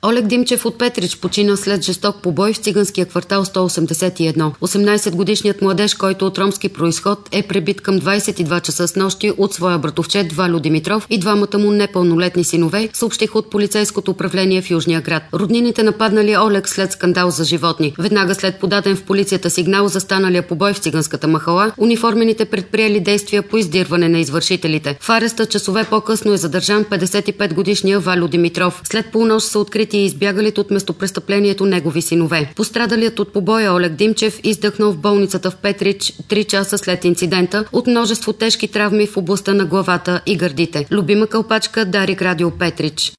Олег Димчев от Петрич почина след жесток побой в циганския квартал 181. 18-годишният младеж, който от ромски произход, е пребит към 22 часа снощи от своя братовчет Вальо Димитров и двамата му непълнолетни синове, съобщиха от полицейското управление в Южния град. Роднините нападнали Олег след скандал за животни. Веднага след подаден в полицията сигнал за станалия побой в циганската махала, униформените предприели действия по издирване на извършителите. В ареста часове по-късно е задържан 55-годишния Вальо Димитров. След полунощ са открити и избягалите от местопрестъплението негови синове. Пострадалият от побоя Олег Димчев издъхнал в болницата в Петрич 3 часа след инцидента от множество тежки травми в областта на главата и гърдите. Любима кълпачка, Дарик, Радио Петрич.